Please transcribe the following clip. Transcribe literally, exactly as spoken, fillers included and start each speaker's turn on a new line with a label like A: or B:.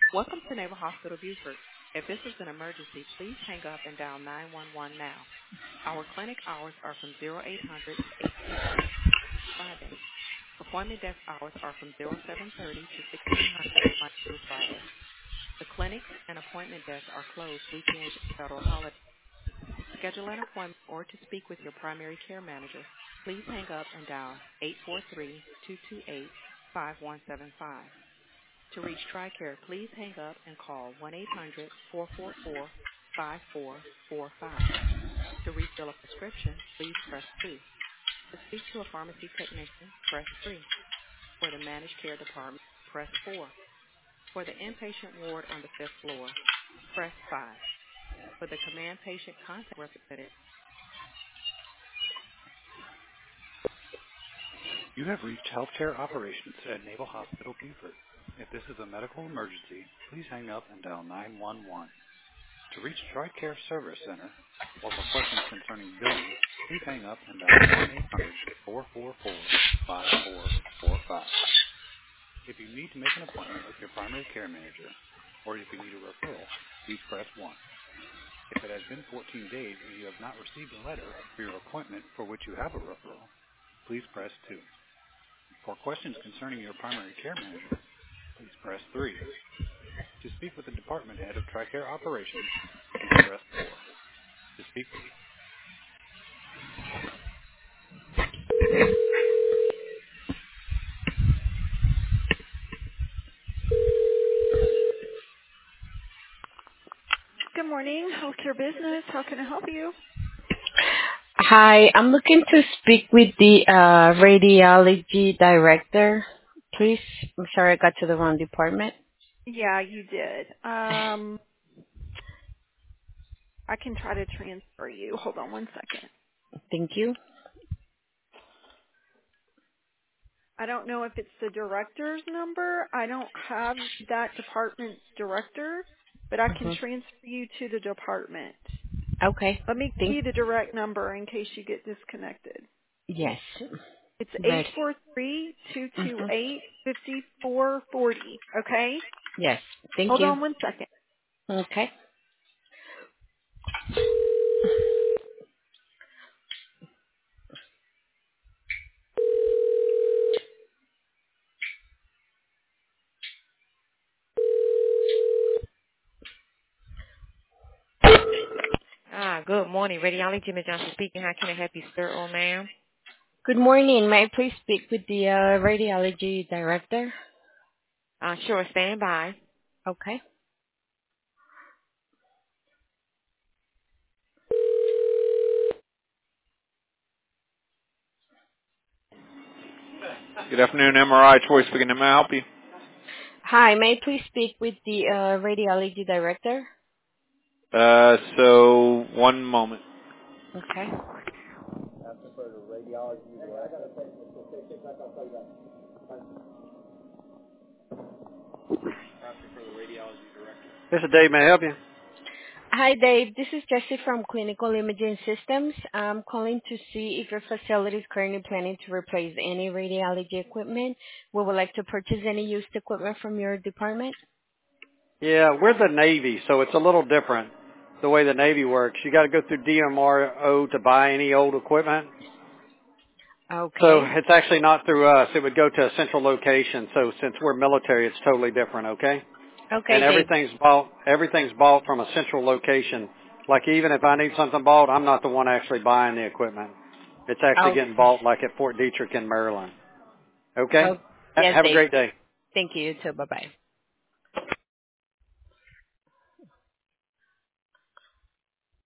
A: Welcome to Naval Hospital Beaufort. If this is an emergency, please hang up and dial nine one one now. Our clinic hours are from eight hundred to eight p.m. Friday. Appointment desk hours are from seven thirty to sixteen hundred Monday through Friday. The clinics and appointment desks are closed weekends and federal holidays. To schedule an appointment or to speak with your primary care manager, please hang up and dial eight four three, two two eight, five one seven five. To reach TRICARE, please hang up and call one eight hundred, four four four, five four four five. To refill a prescription, please press two. To speak to a pharmacy technician, press three. For the managed care department, press four. For the inpatient ward on the fifth floor, press five. For the command patient contact representative.
B: You have reached healthcare operations at Naval Hospital Beaufort. If this is a medical emergency, please hang up and dial nine one one. To reach TRICARE Service Center or for questions concerning billing, please hang up and dial one eight hundred, four four four, five four four five. If you need to make an appointment with your primary care manager or if you need a referral, please press one. If it has been fourteen days and you have not received a letter for your appointment for which you have a referral, please press two. For questions concerning your primary care manager, please press three. To speak with the department head of TRICARE operations, please press four. To speak with
C: Good morning, healthcare business. How can I help you?
D: Hi, I'm looking to speak with the uh, radiology director, please. I'm sorry I got to the wrong department.
C: Yeah, you did. Um, I can try to transfer you. Hold on one second.
D: Thank you.
C: I don't know if it's the director's number. I don't have that department's director, but I can
D: hmm
C: transfer you to the department.
D: Okay.
C: Let me give
D: Thank.
C: you the direct number in case you get disconnected.
D: Yes.
C: It's eight
D: Ready.
C: four three, two two
D: Mm-hmm.
C: eight, five four four zero. Okay?
D: Yes. Thank
C: Hold
D: you.
C: on one second.
D: Okay.
E: Ah, good morning. Radiology, Miz Johnson speaking. How can I help you, sir or ma'am?
D: Good morning. May I please speak with the uh, radiology director?
E: Uh, sure, stand by.
D: Okay.
F: Good afternoon, M R I. Troy speaking. May I help you?
D: Hi, may I please speak with the uh, radiology director?
F: Uh, so one moment.
D: Okay.
G: This is Dave. May I help you?
D: Hi, Dave. This is Jessie from Clinical Imaging Systems. I'm calling to see if your facility is currently planning to replace any radiology equipment. We would like to purchase any used equipment from your department.
G: Yeah, we're the Navy, so it's a little different the way the Navy works. You got to go through D M R O to buy any old equipment. So
D: Okay.
G: it's actually not through us. It would go to a central location. So since we're military, it's totally different, okay? And
D: Okay, Dave.
G: everything's bought everything's bought from a central location. Like even if I need something bought, I'm not the one actually buying the equipment. It's actually
D: Oh,
G: getting bought like at Fort Detrick in Maryland. Okay?
D: oh
G: Ha-
D: yes,
G: Have a
D: Dave.
G: great day.
D: Thank you. You too. Bye-bye.